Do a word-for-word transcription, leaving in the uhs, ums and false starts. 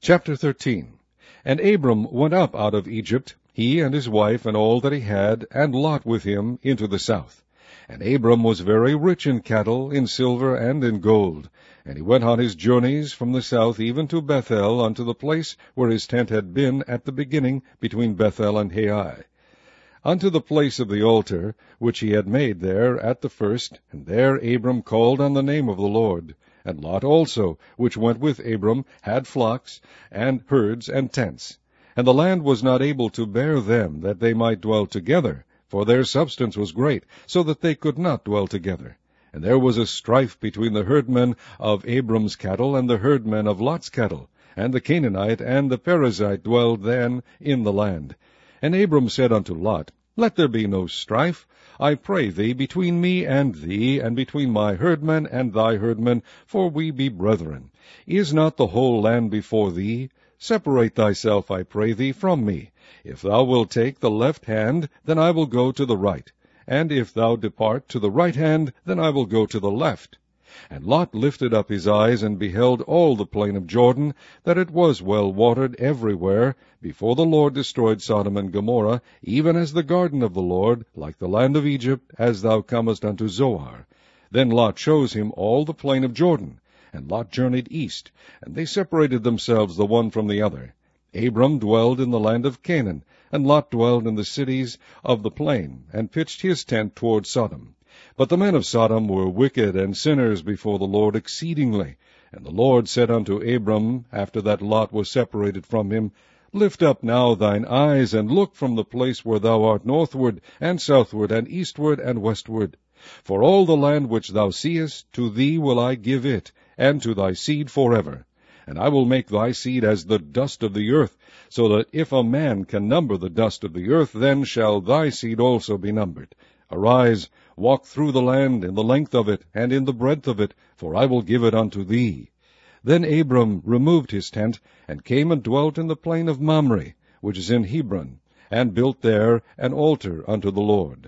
Chapter thirteen. And Abram went up out of Egypt, he and his wife and all that he had, and Lot with him, into the south. And Abram was very rich in cattle, in silver, and in gold. And he went on his journeys from the south even to Bethel, unto the place where his tent had been at the beginning, between Bethel and Hai, unto the place of the altar, which he had made there at the first, and there Abram called on the name of the Lord. And Lot also, which went with Abram, had flocks, and herds, and tents. And the land was not able to bear them, that they might dwell together, for their substance was great, so that they could not dwell together. And there was a strife between the herdmen of Abram's cattle and the herdmen of Lot's cattle. And the Canaanite and the Perizzite dwelled then in the land. And Abram said unto Lot, Let there be no strife, I pray thee, between me and thee, and between my herdmen and thy herdmen, for we be brethren. Is not the whole land before thee? Separate thyself, I pray thee, from me. If thou wilt take the left hand, then I will go to the right. And if thou depart to the right hand, then I will go to the left. And Lot lifted up his eyes, and beheld all the plain of Jordan, that it was well watered everywhere, before the Lord destroyed Sodom and Gomorrah, even as the garden of the Lord, like the land of Egypt, as thou comest unto Zoar. Then Lot chose him all the plain of Jordan. And Lot journeyed east, and they separated themselves the one from the other. Abram dwelled in the land of Canaan, and Lot dwelled in the cities of the plain, and pitched his tent toward Sodom. But the men of Sodom were wicked and sinners before the Lord exceedingly. And the Lord said unto Abram, after that Lot was separated from him, Lift up now thine eyes, and look from the place where thou art northward, and southward, and eastward, and westward. For all the land which thou seest, to thee will I give it, and to thy seed forever. And I will make thy seed as the dust of the earth, so that if a man can number the dust of the earth, then shall thy seed also be numbered. Arise, walk through the land, in the length of it, and in the breadth of it, for I will give it unto thee. Then Abram removed his tent, and came and dwelt in the plain of Mamre, which is in Hebron, and built there an altar unto the Lord.